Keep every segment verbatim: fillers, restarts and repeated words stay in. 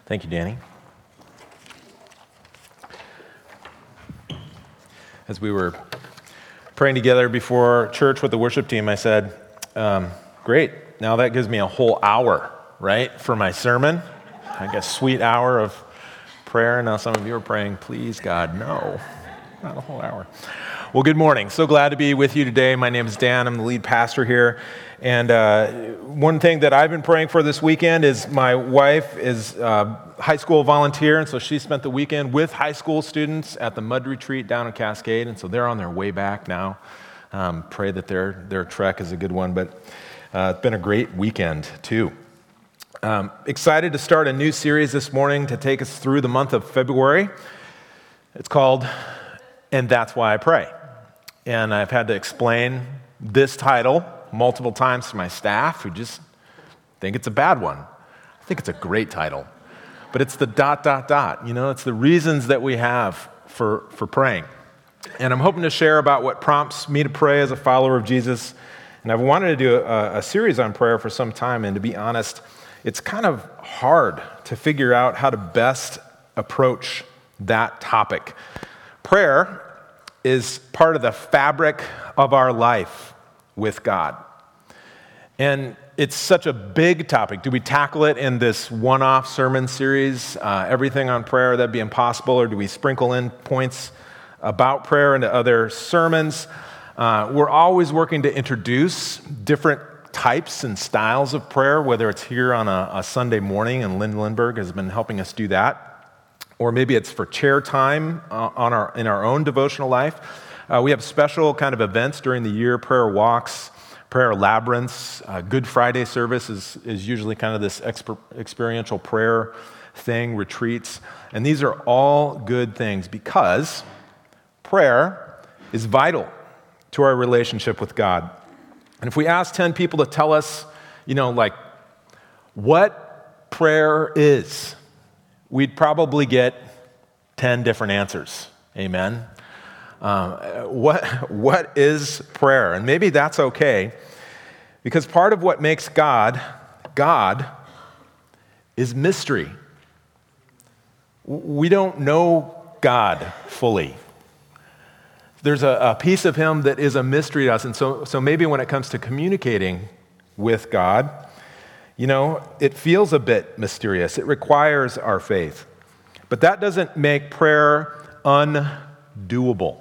Thank you, Danny. As we were praying together before church with the worship team, I said, um, great, now that gives me a whole hour, right, for my sermon. I guess sweet hour of prayer. Now some of you are praying, please, God, no, not a whole hour. Well, good morning. So glad to be with you today. My name is Dan. I'm the lead pastor here. And uh, one thing that I've been praying for this weekend is my wife is a high school volunteer, and so she spent the weekend with high school students at the Mud Retreat down in Cascade, and so they're on their way back now. Um, pray that their, their trek is a good one, but uh, it's been a great weekend, too. Um, excited to start a new series this morning to take us through the month of February. It's called And That's Why I Pray. And I've had to explain this title multiple times to my staff who just think it's a bad one. I think it's a great title. But it's the dot, dot, dot. You know, it's the reasons that we have for, for praying. And I'm hoping to share about what prompts me to pray as a follower of Jesus. And I've wanted to do a, a series on prayer for some time. And to be honest, it's kind of hard to figure out how to best approach that topic. Prayer is part of the fabric of our life with God. And it's such a big topic. Do we tackle it in this one-off sermon series, uh, everything on prayer, that'd be impossible, or do we sprinkle in points about prayer into other sermons? Uh, we're always working to introduce different types and styles of prayer, whether it's here on a, a Sunday morning, and Lynn Lindbergh has been helping us do that, or maybe it's for chair time uh, on our in our own devotional life. Uh, we have special kind of events during the year, prayer walks, prayer labyrinths. Uh, Good Friday service is, is usually kind of this exper- experiential prayer thing, retreats. And these are all good things because prayer is vital to our relationship with God. And if we ask ten people to tell us, you know, like, what prayer is, we'd probably get ten different answers. Amen? Um, what, what is prayer? And maybe that's okay, because part of what makes God, God, is mystery. We don't know God fully. There's a, a piece of Him that is a mystery to us, and so, so maybe when it comes to communicating with God, you know, it feels a bit mysterious. It requires our faith. But that doesn't make prayer undoable.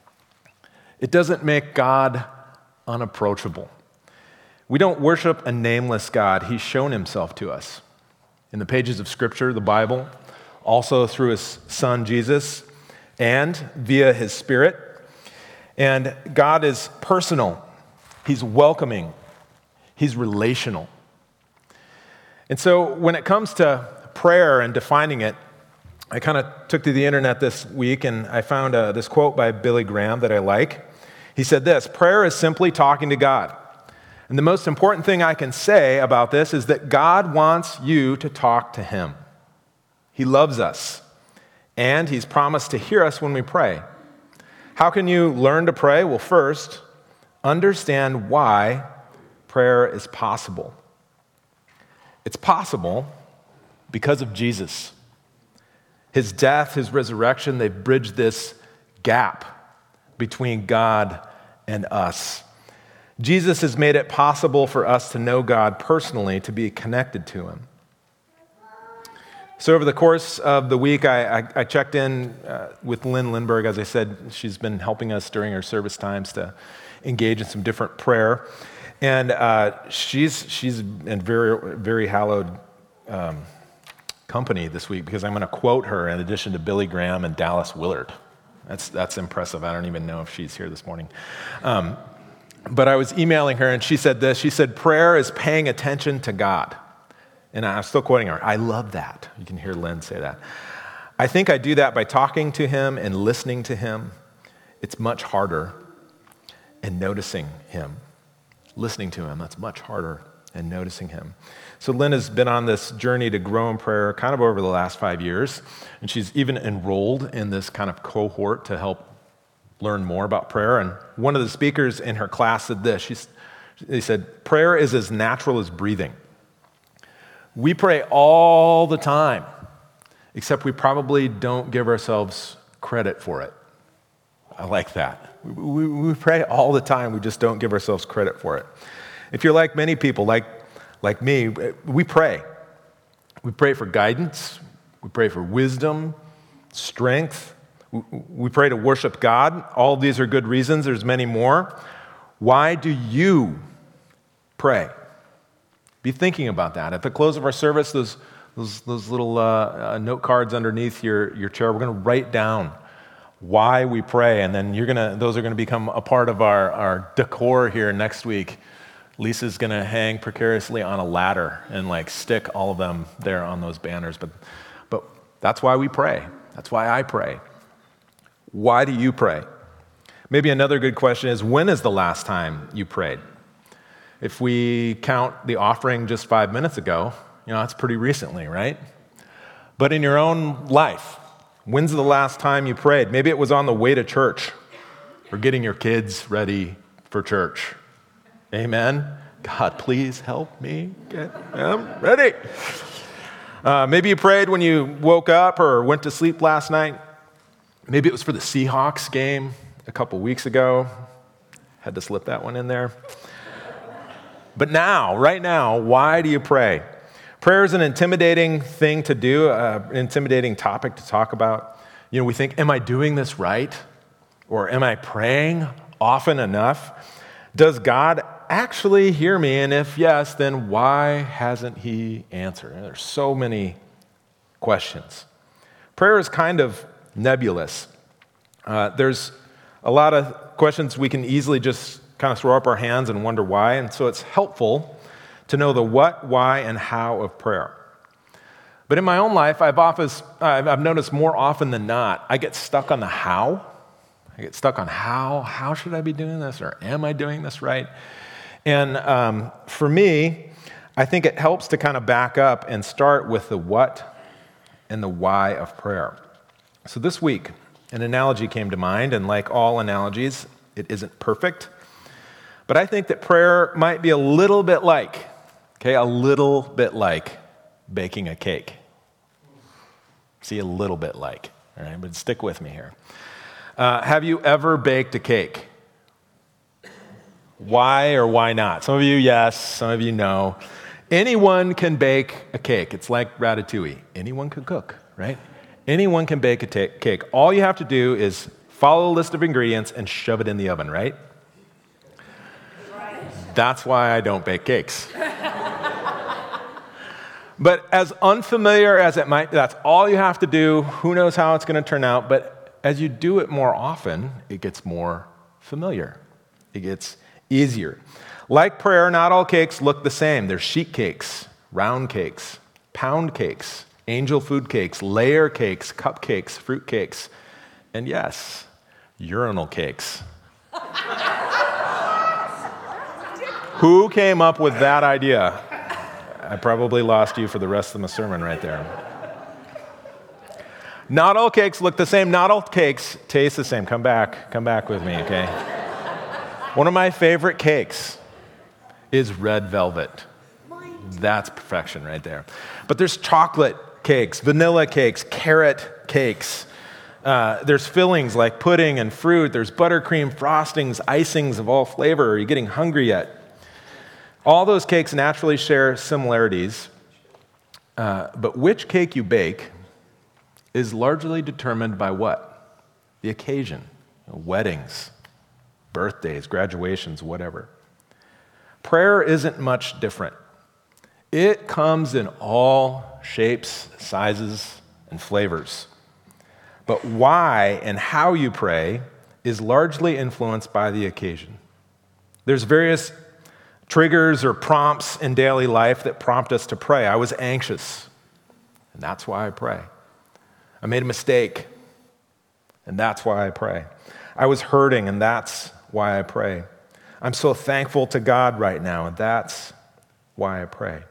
It doesn't make God unapproachable. We don't worship a nameless God. He's shown Himself to us in the pages of Scripture, the Bible, also through His Son, Jesus, and via His Spirit. And God is personal. He's welcoming. He's relational. And so when it comes to prayer and defining it, I kind of took to the internet this week and I found uh, this quote by Billy Graham that I like. He said this: prayer is simply talking to God. And the most important thing I can say about this is that God wants you to talk to Him. He loves us, and He's promised to hear us when we pray. How can you learn to pray? Well, first, understand why prayer is possible. It's possible because of Jesus. His death, His resurrection, they've bridged this gap between God and us. Jesus has made it possible for us to know God personally, to be connected to Him. So over the course of the week, I, I, I checked in uh, with Lynn Lindbergh. As I said, she's been helping us during our service times to engage in some different prayer. And uh, she's she's in very, very hallowed um, company this week, because I'm going to quote her in addition to Billy Graham and Dallas Willard. That's that's impressive. I don't even know if she's here this morning. Um, but I was emailing her, and she said this. She said, prayer is paying attention to God. And I'm still quoting her. I love that. You can hear Lynn say that. I think I do that by talking to Him and listening to Him. It's much harder. And noticing Him. Listening to Him, that's much harder, and noticing Him. So Lynn has been on this journey to grow in prayer kind of over the last five years, and she's even enrolled in this kind of cohort to help learn more about prayer. And one of the speakers in her class said this. She's, they said, prayer is as natural as breathing. We pray all the time, except we probably don't give ourselves credit for it. I like that. We, we, we pray all the time, we just don't give ourselves credit for it. If you're like many people, like, like me, we pray. We pray for guidance, we pray for wisdom, strength, we, we pray to worship God. All of these are good reasons, there's many more. Why do you pray? Be thinking about that. At the close of our service, those, those, those little uh, uh, note cards underneath your, your chair, we're going to write down why we pray, and then you're gonna; those are going to become a part of our, our decor here next week. Lisa's going to hang precariously on a ladder and like stick all of them there on those banners. But, but that's why we pray. That's why I pray. Why do you pray? Maybe another good question is, when is the last time you prayed? If we count the offering just five minutes ago, you know, that's pretty recently, right? But in your own life, when's the last time you prayed? Maybe it was on the way to church or getting your kids ready for church. Amen? God, please help me get them ready. Uh, maybe you prayed when you woke up or went to sleep last night. Maybe it was for the Seahawks game a couple weeks ago. Had to slip that one in there. But now, right now, why do you pray? Prayer is an intimidating thing to do, uh, an intimidating topic to talk about. You know, we think, am I doing this right? Or am I praying often enough? Does God actually hear me? And if yes, then why hasn't he answered? There's so many questions. Prayer is kind of nebulous. Uh, there's a lot of questions we can easily just kind of throw up our hands and wonder why. And so it's helpful to know the what, why, and how of prayer. But in my own life, I've, office, I've noticed more often than not, I get stuck on the how. I get stuck on how. How should I be doing this? Or am I doing this right? And um, for me, I think it helps to kind of back up and start with the what and the why of prayer. So this week, an analogy came to mind, and like all analogies, it isn't perfect. But I think that prayer might be a little bit like, okay, a little bit like baking a cake. See, a little bit like, all right, but stick with me here. Uh, have you ever baked a cake? Why or why not? Some of you, yes. Some of you, no. Anyone can bake a cake. It's like Ratatouille. Anyone can cook, right? Anyone can bake a t- cake. All you have to do is follow a list of ingredients and shove it in the oven, right? That's why I don't bake cakes. But as unfamiliar as it might be, that's all you have to do. Who knows how it's going to turn out? But as you do it more often, it gets more familiar. It gets easier. Like prayer, not all cakes look the same. There's sheet cakes, round cakes, pound cakes, angel food cakes, layer cakes, cupcakes, fruit cakes, and yes, urinal cakes. Who came up with that idea? I probably lost you for the rest of the sermon right there. Not all cakes look the same. Not all cakes taste the same. Come back. Come back with me, okay? One of my favorite cakes is red velvet. That's perfection right there. But there's chocolate cakes, vanilla cakes, carrot cakes. Uh, there's fillings like pudding and fruit. There's buttercream frostings, icings of all flavor. Are you getting hungry yet? All those cakes naturally share similarities, uh, but which cake you bake is largely determined by what? The occasion. You know, weddings, birthdays, graduations, whatever. Prayer isn't much different. It comes in all shapes, sizes, and flavors. But why and how you pray is largely influenced by the occasion. There's various triggers or prompts in daily life that prompt us to pray. I was anxious, and that's why I pray. I made a mistake, and that's why I pray. I was hurting, and that's why I pray. I'm so thankful to God right now, and that's why I pray.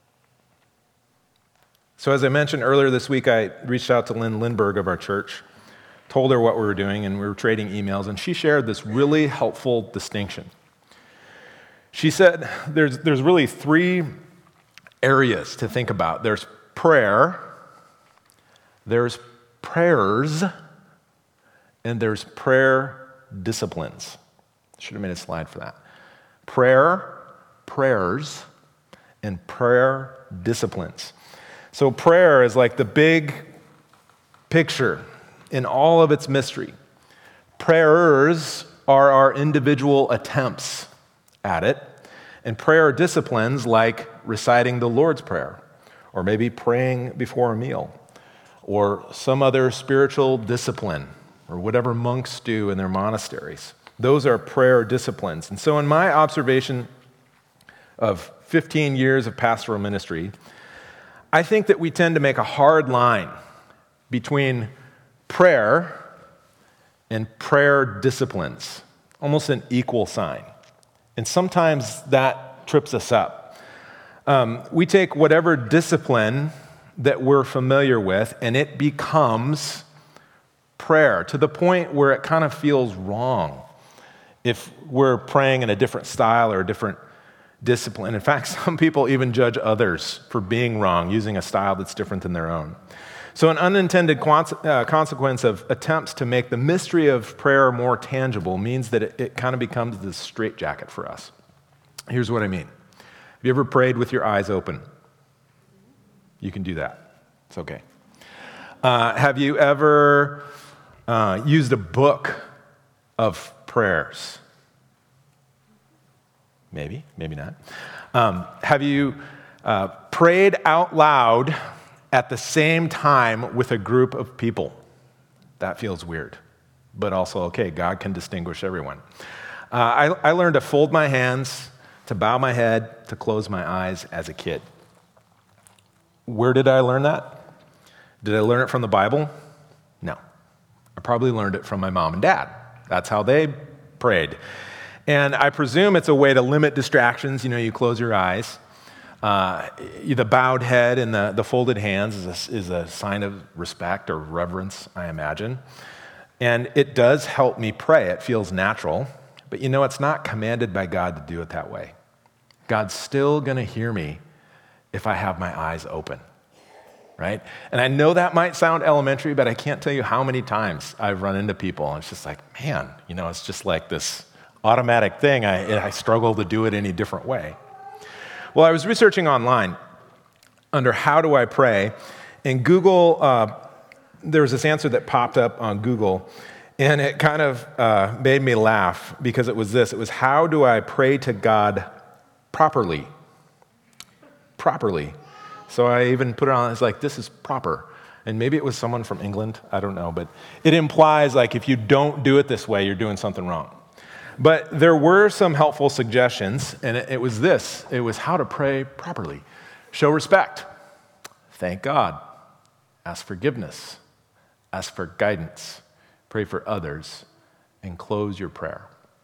So as I mentioned earlier this week, I reached out to Lynn Lindberg of our church, told her what we were doing, and we were trading emails, and she shared this really helpful distinction. She said there's, there's really three areas to think about. There's prayer, There's prayers, and there's prayer disciplines. Should have made a slide for that. Prayer, prayers, and prayer disciplines. So prayer is like the big picture in all of its mystery. Prayers are our individual attempts at it, and prayer disciplines like reciting the Lord's Prayer, or maybe praying before a meal, or some other spiritual discipline, or whatever monks do in their monasteries. Those are prayer disciplines. And so in my observation of fifteen years of pastoral ministry, I think that we tend to make a hard line between prayer and prayer disciplines, almost an equal sign. And sometimes that trips us up. Um, we take whatever discipline that we're familiar with, and it becomes prayer to the point where it kind of feels wrong if we're praying in a different style or a different discipline. In fact, some people even judge others for being wrong, using a style that's different than their own. So an unintended consequence of attempts to make the mystery of prayer more tangible means that it, it kind of becomes this straitjacket for us. Here's what I mean. Have you ever prayed with your eyes open? You can do that. It's okay. Uh, have you ever uh, used a book of prayers? Maybe, maybe not. Um, have you uh, prayed out loud at the same time with a group of people? That feels weird, but also okay. God can distinguish everyone. Uh, I, I learned to fold my hands, to bow my head, to close my eyes as a kid. Where did I learn that? Did I learn it from the Bible? No. I probably learned it from my mom and dad. That's how they prayed. And I presume it's a way to limit distractions. You know, you close your eyes. Uh, the bowed head and the, the folded hands is a, is a sign of respect or reverence, I imagine. And it does help me pray. It feels natural. But you know, it's not commanded by God to do it that way. God's still going to hear me if I have my eyes open, right? And I know that might sound elementary, but I can't tell you how many times I've run into people, and it's just like, man, you know, it's just like this automatic thing. I, I struggle to do it any different way. Well, I was researching online under how do I pray, and Google, uh, there was this answer that popped up on Google, and it kind of uh, made me laugh because it was this. It was, how do I pray to God properly? Properly. So I even put it on, it's like, this is proper. And maybe it was someone from England, I don't know, but it implies like if you don't do it this way, you're doing something wrong. But there were some helpful suggestions, and it, it was this. It was how to pray properly. Show respect. Thank God. Ask forgiveness. Ask for guidance. Pray for others. And close your prayer.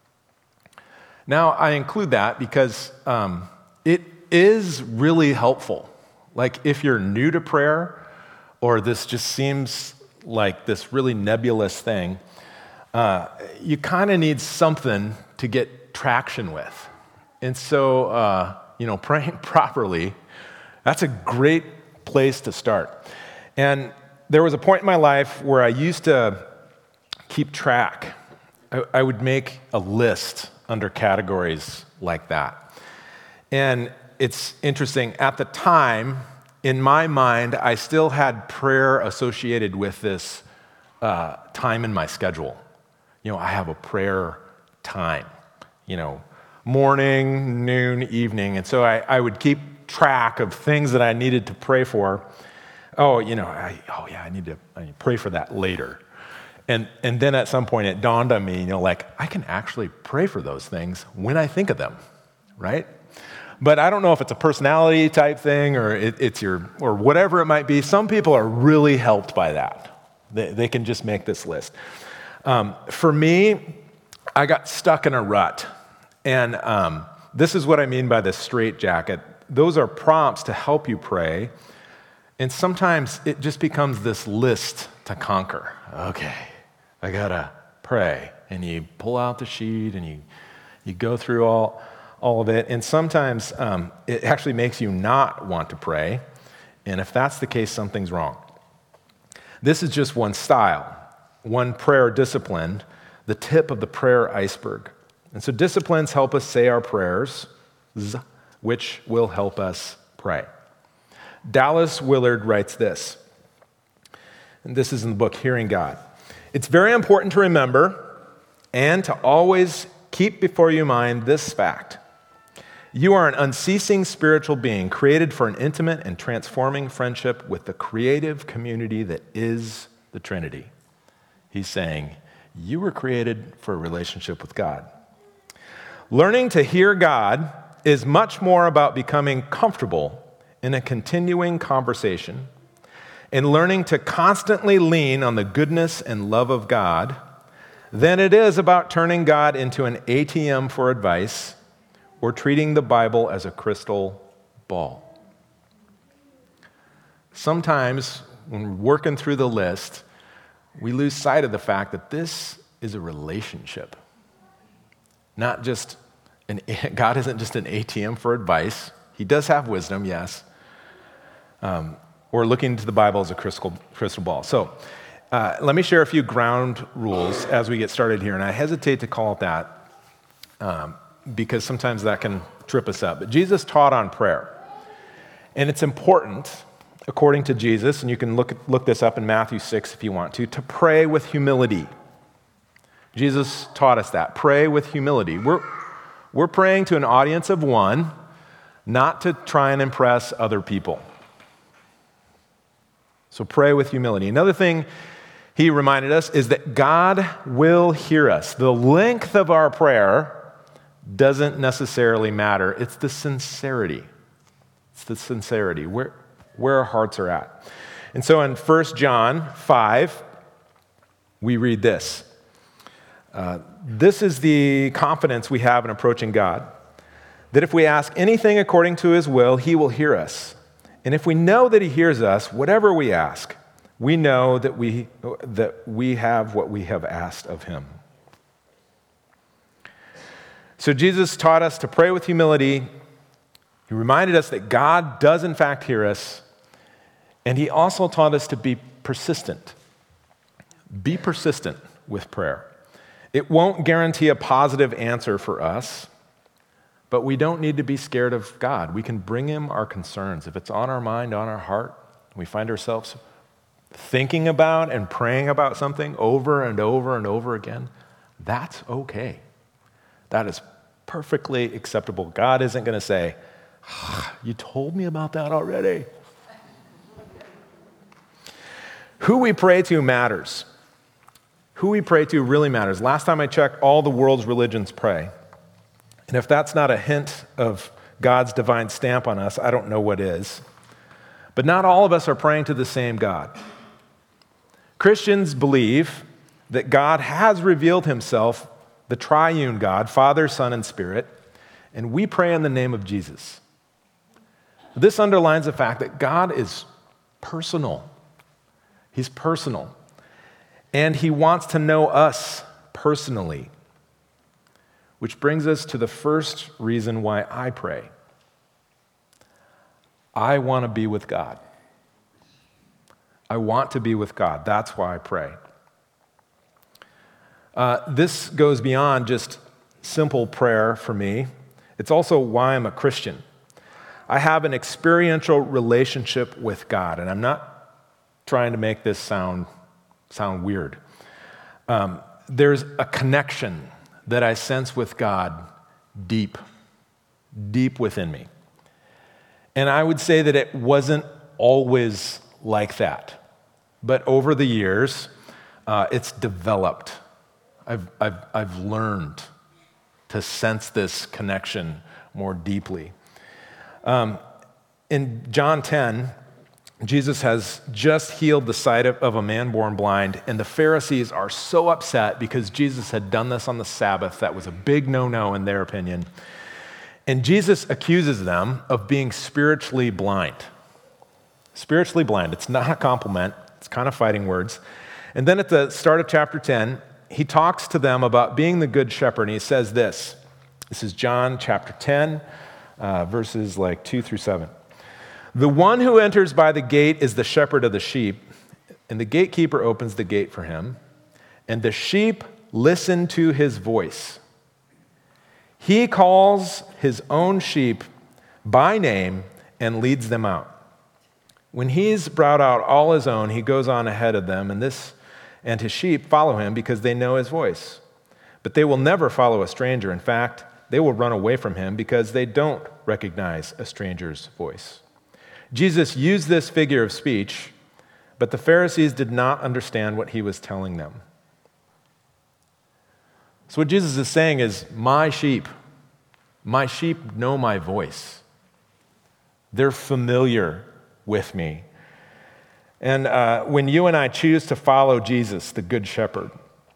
Now, I include that because um, it is really helpful. Like if you're new to prayer, or this just seems like this really nebulous thing, uh, you kind of need something to get traction with. And so, uh, you know, praying properly, that's a great place to start. And there was a point in my life where I used to keep track. I, I would make a list under categories like that. And it's interesting, at the time, in my mind, I still had prayer associated with this uh, time in my schedule. You know, I have a prayer time, you know, morning, noon, evening. And so I, I would keep track of things that I needed to pray for. Oh, you know, I, oh yeah, I need to I need to pray for that later. And and then at some point it dawned on me, you know, like I can actually pray for those things when I think of them, right? But I don't know if it's a personality type thing or it, it's your, or whatever it might be. Some people are really helped by that. They, they can just make this list. Um, for me, I got stuck in a rut. And um, this is what I mean by the straitjacket. Those are prompts to help you pray. And sometimes it just becomes this list to conquer. Okay, I gotta pray. And you pull out the sheet and you, you go through all... all of it, and sometimes um, it actually makes you not want to pray, and if that's the case, something's wrong. This is just one style, one prayer discipline, the tip of the prayer iceberg. And so disciplines help us say our prayers, which will help us pray. Dallas Willard writes this, and this is in the book, Hearing God. It's very important to remember and to always keep before your mind this fact. You are an unceasing spiritual being created for an intimate and transforming friendship with the creative community that is the Trinity. He's saying, you were created for a relationship with God. Learning to hear God is much more about becoming comfortable in a continuing conversation and learning to constantly lean on the goodness and love of God than it is about turning God into an A T M for advice or treating the Bible as a crystal ball. Sometimes, when we're working through the list, we lose sight of the fact that this is a relationship. Not just an, God isn't just an A T M for advice. He does have wisdom, yes. Um, or looking into the Bible as a crystal, crystal ball. So, uh, let me share a few ground rules as we get started here, and I hesitate to call it that um, because sometimes that can trip us up. But Jesus taught on prayer, and it's important, according to Jesus, and you can look look this up in Matthew six if you want to, to pray with humility. Jesus taught us that. Pray with humility. We're, we're praying to an audience of one, not to try and impress other people. So pray with humility. Another thing he reminded us is that God will hear us. The length of our prayer doesn't necessarily matter. It's the sincerity. It's the sincerity, where, where our hearts are at. And so in First John five, we read this. Uh, this is the confidence we have in approaching God, that if we ask anything according to his will, he will hear us. And if we know that he hears us, whatever we ask, we know that we, that we have what we have asked of him. So Jesus taught us to pray with humility. He reminded us that God does in fact hear us. And he also taught us to be persistent. Be persistent with prayer. It won't guarantee a positive answer for us, but we don't need to be scared of God. We can bring him our concerns. If it's on our mind, on our heart, we find ourselves thinking about and praying about something over and over and over again, that's okay. That is perfectly acceptable. God isn't going to say, ah, you told me about that already. Who we pray to matters. Who we pray to really matters. Last time I checked, all the world's religions pray. And if that's not a hint of God's divine stamp on us, I don't know what is. But not all of us are praying to the same God. Christians believe that God has revealed himself, the triune God, Father, Son, and Spirit, and we pray in the name of Jesus. This underlines the fact that God is personal. He's personal. And he wants to know us personally. Which brings us to the first reason why I pray. I want to be with God. I want to be with God. That's why I pray. Uh, this goes beyond just simple prayer for me. It's also why I'm a Christian. I have an experiential relationship with God, and I'm not trying to make this sound, sound weird. Um, there's a connection that I sense with God deep, deep within me. And I would say that it wasn't always like that. But over the years, uh, it's developed. I've, I've, I've learned to sense this connection more deeply. Um, in John ten, Jesus has just healed the sight of, of a man born blind, and the Pharisees are so upset because Jesus had done this on the Sabbath. That was a big no-no in their opinion. And Jesus accuses them of being spiritually blind. Spiritually blind. It's not a compliment. It's kind of fighting words. And then at the start of chapter ten, he talks to them about being the good shepherd, and he says this. This is John chapter ten, uh, verses like two through seven. The one who enters by the gate is the shepherd of the sheep. and the gatekeeper opens the gate for him, and the sheep listen to his voice. He calls his own sheep by name and leads them out. When he's brought out all his own, he goes on ahead of them, and this and his sheep follow him because they know his voice. But they will never follow a stranger. In fact, they will run away from him because they don't recognize a stranger's voice. Jesus used this figure of speech, but the Pharisees did not understand what he was telling them. So what Jesus is saying is, my sheep, my sheep know my voice. They're familiar with me. And uh, when you and I choose to follow Jesus, the Good Shepherd,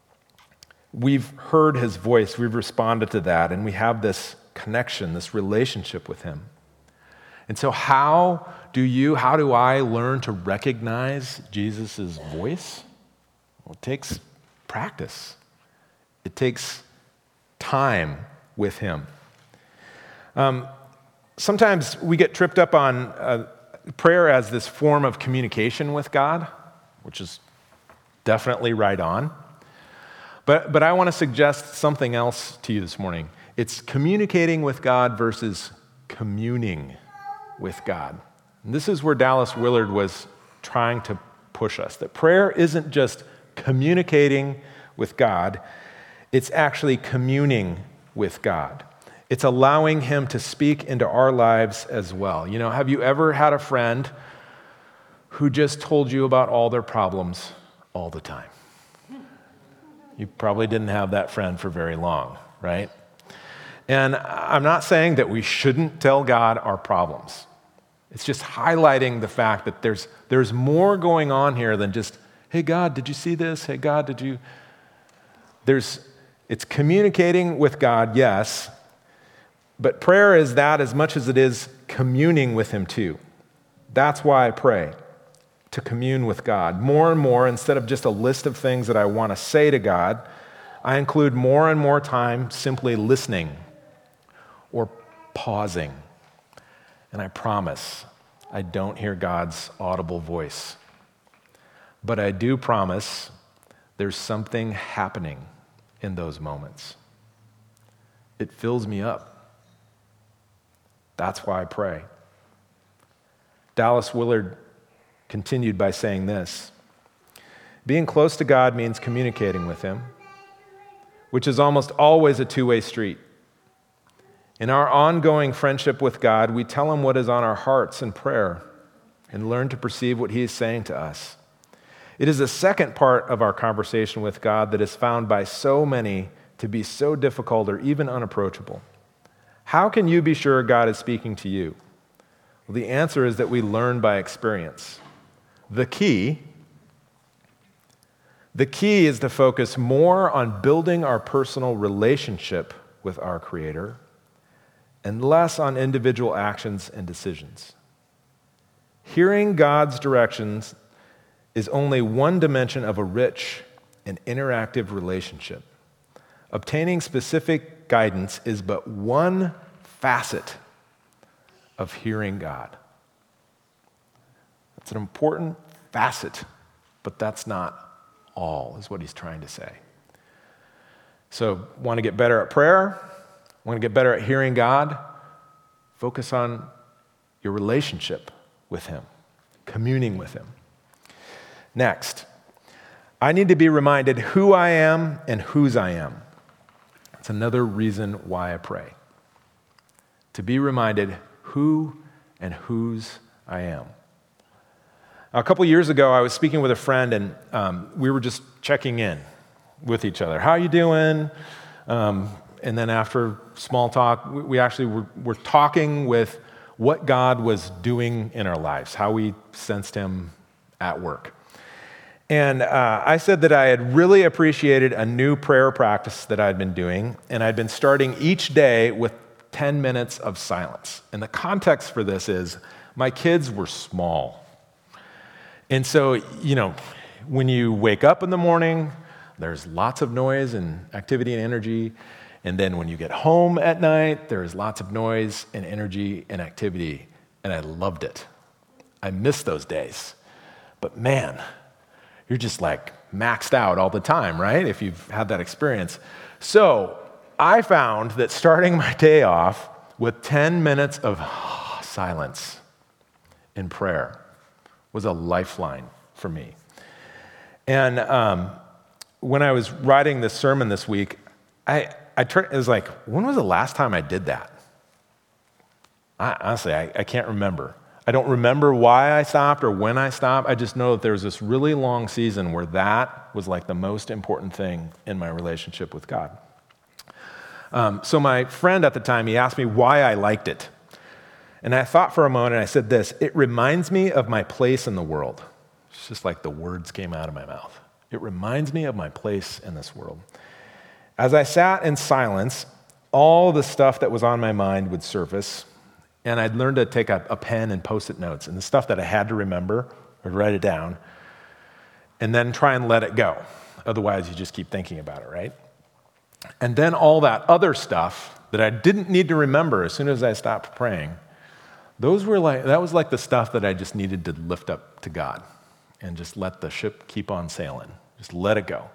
we've heard his voice, we've responded to that, and we have this connection, this relationship with him. And so how do you, how do I learn to recognize Jesus' voice? Well, it takes practice. It takes time with him. Um, sometimes we get tripped up on uh, prayer as this form of communication with God, which is definitely right on. But, but I want to suggest something else to you this morning. It's communicating with God versus communing with God. And this is where Dallas Willard was trying to push us, that prayer isn't just communicating with God, it's actually communing with God. It's allowing him to speak into our lives as well. You know, have you ever had a friend who just told you about all their problems all the time? You probably didn't have that friend for very long, right? And I'm not saying that we shouldn't tell God our problems. It's just highlighting the fact that there's, there's more going on here than just, hey, God, did you see this? Hey, God, did you? There's, it's communicating with God, yes, but prayer is that as much as it is communing with him too. That's why I pray, to commune with God. More and more, instead of just a list of things that I want to say to God, I include more and more time simply listening or pausing. And I promise I don't hear God's audible voice. But I do promise there's something happening in those moments. It fills me up. That's why I pray. Dallas Willard continued by saying this: being close to God means communicating with him, which is almost always a two-way street. In our ongoing friendship with God, we tell him what is on our hearts in prayer and learn to perceive what he is saying to us. It is the second part of our conversation with God that is found by so many to be so difficult or even unapproachable. How can you be sure God is speaking to you? Well, the answer is that we learn by experience. The key, the key is to focus more on building our personal relationship with our Creator and less on individual actions and decisions. Hearing God's directions is only one dimension of a rich and interactive relationship. Obtaining specific guidance is but one facet of hearing God. It's an important facet, but that's not all, is what he's trying to say. So, want to get better at prayer? Want to get better at hearing God? Focus on your relationship with him, communing with him. Next, I need to be reminded who I am and whose I am. That's another reason why I pray. To be reminded who and whose I am. A couple years ago, I was speaking with a friend, and um, we were just checking in with each other. How are you doing? Um, and then after small talk, we, we actually were, were talking with what God was doing in our lives, how we sensed him at work. And uh, I said that I had really appreciated a new prayer practice that I'd been doing, and I'd been starting each day with ten minutes of silence. And the context for this is my kids were small. And so, you know, when you wake up in the morning, there's lots of noise and activity and energy. And then when you get home at night, there's lots of noise and energy and activity. And I loved it. I miss those days. But man, you're just like maxed out all the time, right? If you've had that experience. So I found that starting my day off with ten minutes of silence in prayer was a lifeline for me. And um, when I was writing this sermon this week, I, I turned, it was like, when was the last time I did that? I, honestly, I, I can't remember. I don't remember why I stopped or when I stopped. I just know that there was this really long season where that was like the most important thing in my relationship with God. Um, so my friend at the time, he asked me why I liked it. And I thought for a moment, and I said this: it reminds me of my place in the world. It's just like the words came out of my mouth. It reminds me of my place in this world. As I sat in silence, all the stuff that was on my mind would surface, and I'd learn to take a, a pen and post-it notes, and the stuff that I had to remember, I'd write it down, and then try and let it go. Otherwise, you just keep thinking about it, right? And then all that other stuff that I didn't need to remember as soon as I stopped praying, those were like, that was like the stuff that I just needed to lift up to God and just let the ship keep on sailing. Just let it go.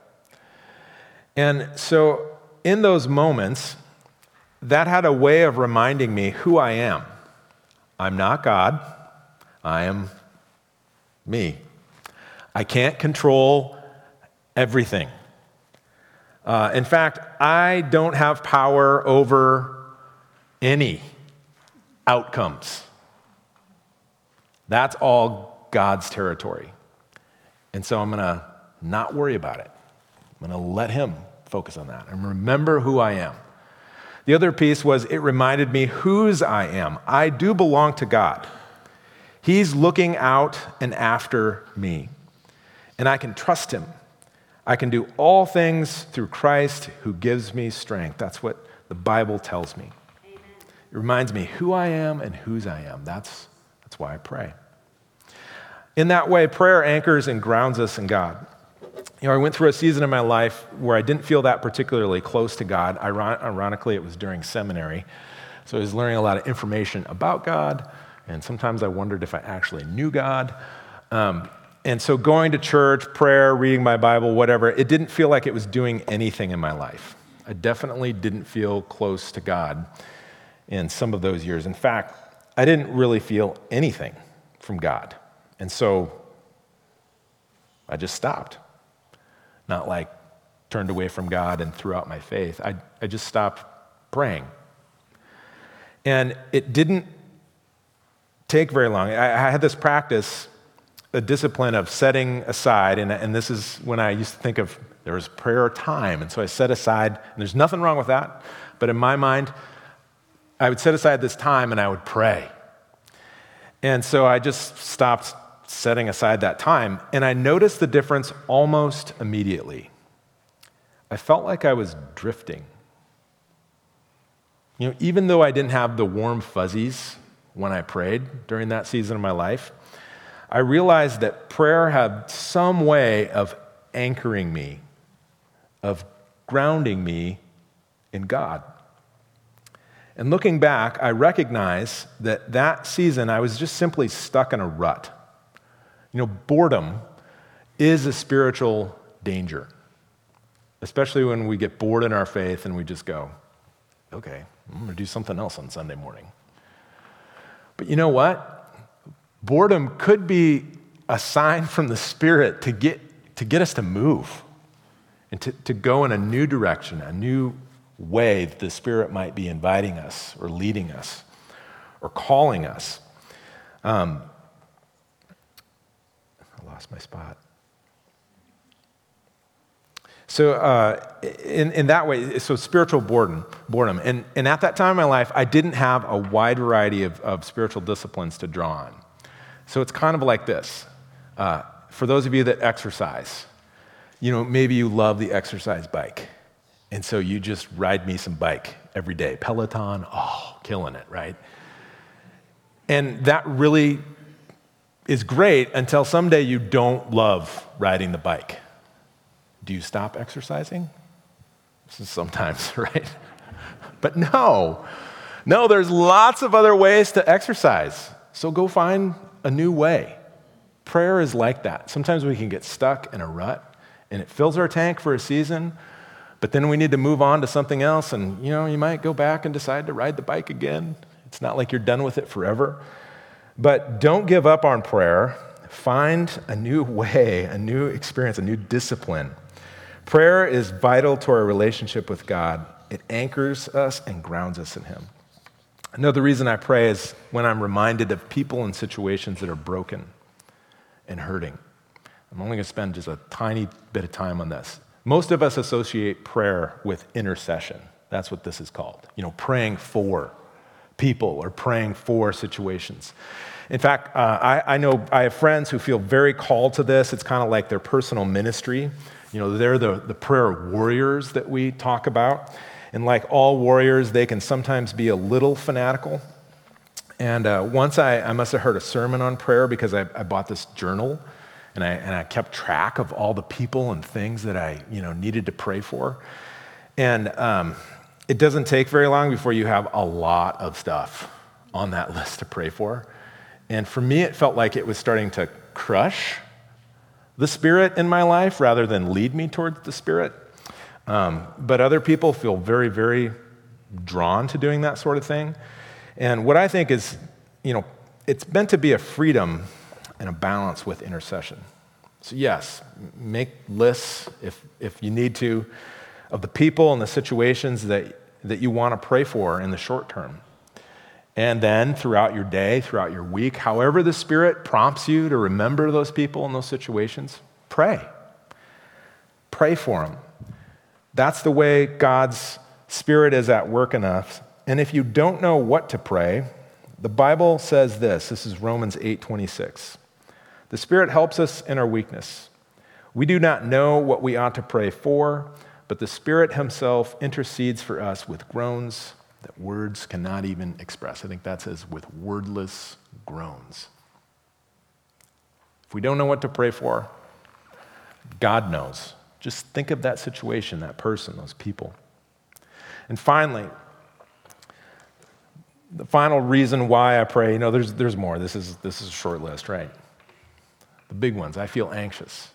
And so in those moments, that had a way of reminding me who I am. I'm not God. I am me. I can't control everything. Uh, in fact, I don't have power over any outcomes. That's all God's territory. And so I'm going to not worry about it. I'm going to let him focus on that and remember who I am. The other piece was it reminded me whose I am. I do belong to God. He's looking out and after me. And I can trust him. I can do all things through Christ who gives me strength. That's what the Bible tells me. Amen. It reminds me who I am and whose I am. That's, that's why I pray. In that way, prayer anchors and grounds us in God. You know, I went through a season in my life where I didn't feel that particularly close to God. Iron- ironically, it was during seminary. So I was learning a lot of information about God, and sometimes I wondered if I actually knew God. Um, And so going to church, prayer, reading my Bible, whatever, it didn't feel like it was doing anything in my life. I definitely didn't feel close to God in some of those years. In fact, I didn't really feel anything from God. And so I just stopped. Not like turned away from God and threw out my faith. I, I just stopped praying. And it didn't take very long. I, I had this practice, a discipline of setting aside, and, and this is when I used to think of there was prayer time, and so I set aside, and there's nothing wrong with that, but in my mind, I would set aside this time and I would pray. And so I just stopped setting aside that time, and I noticed the difference almost immediately. I felt like I was drifting. You know, even though I didn't have the warm fuzzies when I prayed during that season of my life, I realized that prayer had some way of anchoring me, of grounding me in God. And looking back, I recognize that that season I was just simply stuck in a rut. You know, boredom is a spiritual danger, especially when we get bored in our faith and we just go, okay, I'm going to do something else on Sunday morning. But you know what? Boredom could be a sign from the Spirit to get to get us to move and to, to go in a new direction, a new way that the Spirit might be inviting us or leading us or calling us. Um, I lost my spot. So uh, in, in that way, so spiritual boredom, boredom. And, and at that time in my life, I didn't have a wide variety of, of spiritual disciplines to draw on. So it's kind of like this. Uh, for those of you that exercise, you know, maybe you love the exercise bike. And so you just ride me some bike every day. Peloton, oh, killing it, right? And that really is great until someday you don't love riding the bike. Do you stop exercising? Sometimes, right? But no. No, there's lots of other ways to exercise. So go find a new way. prayer is like that. Sometimes we can get stuck in a rut, and it fills our tank for a season, but then we need to move on to something else, and you know, you might go back and decide to ride the bike again. It's not like you're done with it forever. But don't give up on prayer. Find a new way, a new experience, a new discipline. Prayer is vital to our relationship with God. It anchors us and grounds us in Him. Another reason I pray is when I'm reminded of people and situations that are broken and hurting. I'm only going to spend just a tiny bit of time on this. Most of us associate prayer with intercession. That's what this is called. You know, praying for people or praying for situations. In fact, uh, I, I know I have friends who feel very called to this. It's kind of like their personal ministry. You know, they're the, the prayer warriors that we talk about. And like all warriors, they can sometimes be a little fanatical. And uh, once I, I must have heard a sermon on prayer because I, I bought this journal. And I, and I kept track of all the people and things that I, you know, needed to pray for. And um, it doesn't take very long before you have a lot of stuff on that list to pray for. And for me, it felt like it was starting to crush the Spirit in my life rather than lead me towards the Spirit. Um, but other people feel very, very drawn to doing that sort of thing. And what I think is, you know, it's meant to be a freedom and a balance with intercession. So yes, make lists if if you need to of the people and the situations that, that you want to pray for in the short term. And then throughout your day, throughout your week, however the Spirit prompts you to remember those people and those situations, pray. Pray for them. That's the way God's Spirit is at work in us. And if you don't know what to pray, the Bible says this. This is Romans eight twenty-six. The Spirit helps us in our weakness. We do not know what we ought to pray for, but the Spirit Himself intercedes for us with groans that words cannot even express. I think that says with wordless groans. If we don't know what to pray for, God knows. Just think of that situation, that person, those people. And finally, the final reason why I pray, you know, there's there's more. This is this is a short list, right? The big ones. I feel anxious.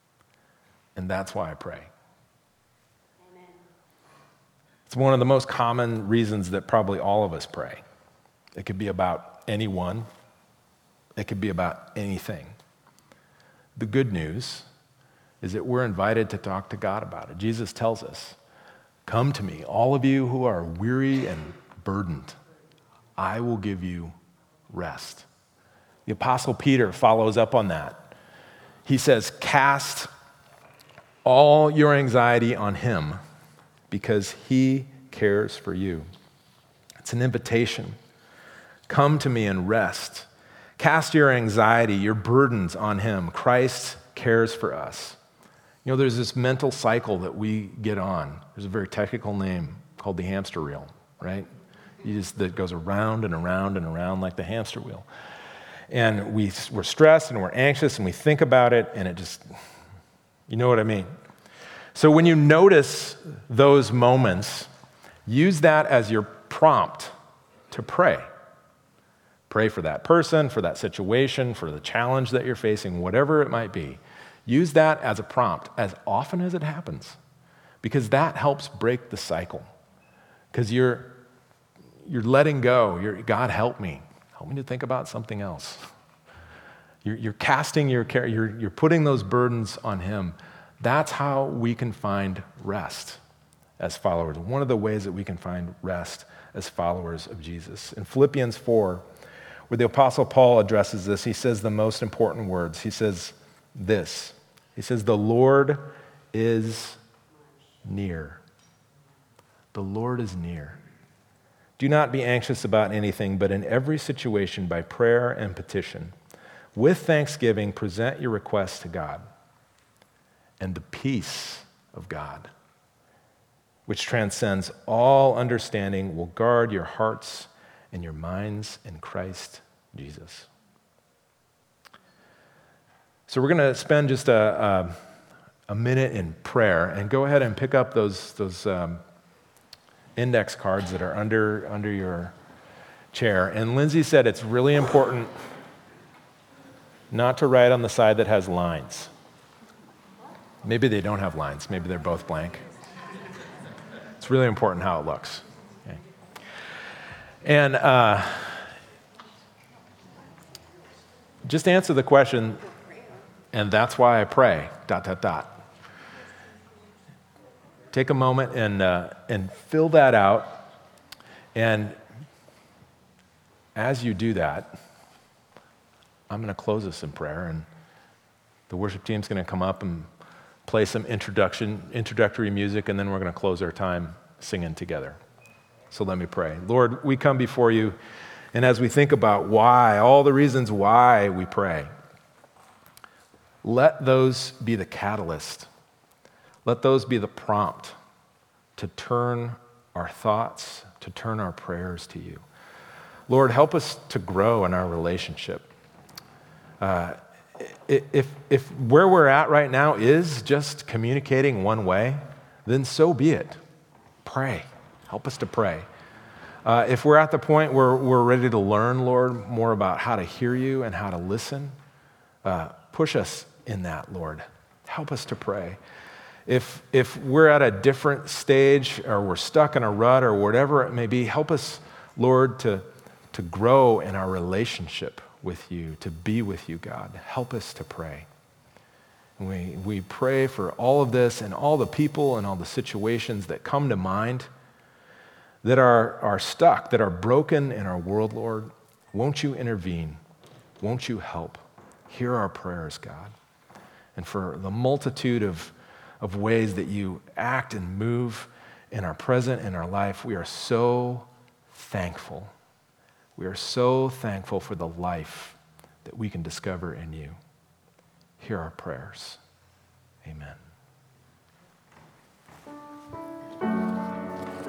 And that's why I pray. Amen. It's one of the most common reasons that probably all of us pray. It could be about anyone. It could be about anything. The good news is that we're invited to talk to God about it. Jesus tells us, "Come to me, all of you who are weary and burdened. I will give you rest." The Apostle Peter follows up on that. He says, "Cast all your anxiety on Him because He cares for you." It's an invitation. Come to me and rest. Cast your anxiety, your burdens on Him. Christ cares for us. You know, there's this mental cycle that we get on. There's a very technical name called the hamster wheel, right? You just, that goes around and around and around like the hamster wheel. And we, we're stressed and we're anxious and we think about it and it just, you know what I mean? So when you notice those moments, use that as your prompt to pray. Pray for that person, for that situation, for the challenge that you're facing, whatever it might be. Use that as a prompt as often as it happens because that helps break the cycle. Because you're, you're letting go. You're, God, help me. Help me to think about something else. You're, you're casting your care, you're, you're putting those burdens on Him. That's how we can find rest as followers. One of the ways that we can find rest as followers of Jesus. In Philippians four, where the Apostle Paul addresses this, he says the most important words. He says this. He says, "The Lord is near." The Lord is near. "Do not be anxious about anything, but in every situation, by prayer and petition, with thanksgiving, present your requests to God. And the peace of God, which transcends all understanding, will guard your hearts and your minds in Christ Jesus." So we're going to spend just a, a, a minute in prayer and go ahead and pick up those, those um, index cards that are under, under your chair. And Lindsay said it's really important not to write on the side that has lines. Maybe they don't have lines. Maybe they're both blank. It's really important how it looks. Okay. And uh, just answer the question, and that's why I pray, dot, dot, dot. Take a moment and, uh, and fill that out. And as you do that, I'm going to close this in prayer, and the worship team's going to come up and play some introduction, introductory music, and then we're going to close our time singing together. So let me pray. Lord, we come before you, and as we think about why, all the reasons why we pray, let those be the catalyst. Let those be the prompt to turn our thoughts, to turn our prayers to you. Lord, help us to grow in our relationship. Uh, if, if where we're at right now is just communicating one way, then so be it. Pray. Help us to pray. Uh, if we're at the point where we're ready to learn, Lord, more about how to hear you and how to listen, uh, push us in that, Lord. Help us to pray. If, if we're at a different stage or we're stuck in a rut or whatever it may be, help us, Lord, to, to grow in our relationship with you, to be with you, God. Help us to pray. And we, we pray for all of this and all the people and all the situations that come to mind that are, are stuck, that are broken in our world, Lord. Won't you intervene? Won't you help? Hear our prayers, God. And for the multitude of, of ways that you act and move in our present, in our life, we are so thankful. We are so thankful for the life that we can discover in you. Hear our prayers. Amen.